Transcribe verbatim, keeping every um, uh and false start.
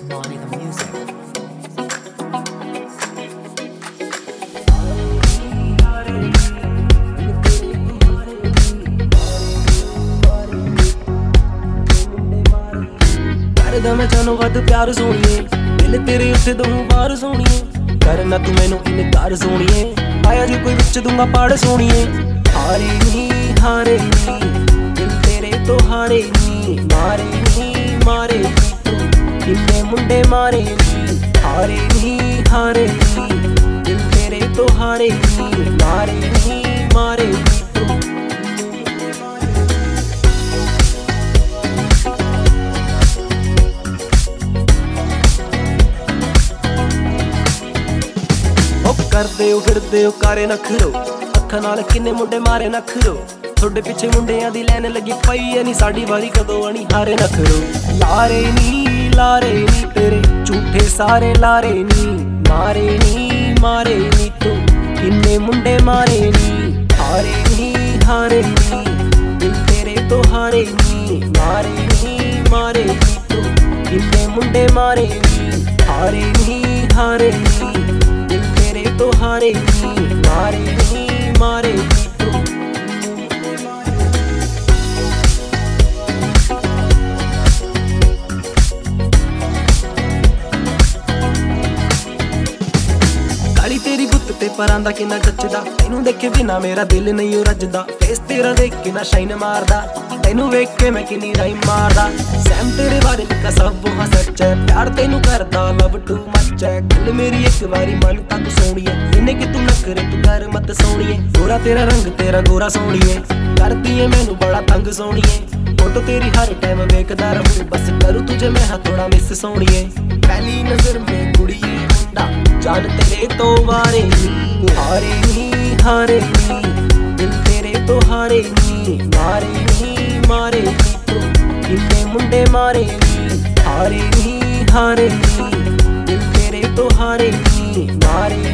Money the music. करदा मैं जानो वध प्यार सोनिए, दिल तेरे उत्ते दूं वार सोनिए, करना तू मैनू इनकार सोनिए, आया जो कोई विच दूंगा पाड़ सोनिए। हारे नी हारे नी दिल तेरे तो हारे नी, मारे नी मारे नी तू किन्ने मुंडे मारे नी। हारे नी हारे नी दिल तेरे तो हारे नी, मारे नी मारे नी तू। करदे हो फिरदे हो कारे नखरो, अखां नाल किन्ने मुंडे मारे नखरो, थोड़े पिछे मुंडियां दी लैन लगी पई ऐ नी साडी वारी कदों आनी हारे नखरो। लारे नी लारे नी तेरे झूठे सारे लारे नी, मारे नी मारे नी तू किन्ने मुंडे मारे नी। हारे नी हारे नी दिल तेरे तो हारे नी, मारे नी मारे नी तू किन्ने मुंडे मारे नी। हारे नी हारे नी तो हारे नी, मारे नी मारे नी तू। काली तेरी गुत्त ते परां दा किन्ना जचदा, तैनू देखे बिना मेरा दिल नहीं रजदा, फेस तेरा देख के ना शाइन मारदा, तैनू वेख के मैं किन्नी राइम मारदा। सैम तेरे बारे का सब वहाँ सच है, प्यार तैनू करदा लव टू मच है, गल मेरी एक बारी मन तक सोनिए, इन्हें कि तू नखरे तू कर मत सोनिए। गोरा तेरा रंग तेरा गोरा सोनिए, करती है मैनू बड़ा तंग सोनिए, फोटो तेरी हर टाइम वेखदा रहूं, बस करूं तुझे मैं हाँ थोड़ा मिस सोनिए। पहली नजर में कुड़िए मुंडा जान तेरे तो वारे नी। हारे नी हारे नी दिल तेरे तो हारे नी, मारे नी मारे नी तू किन्ने मुंडे मारे नी। हारे नी हारे नी दिल तेरे तो हारे नी, मारे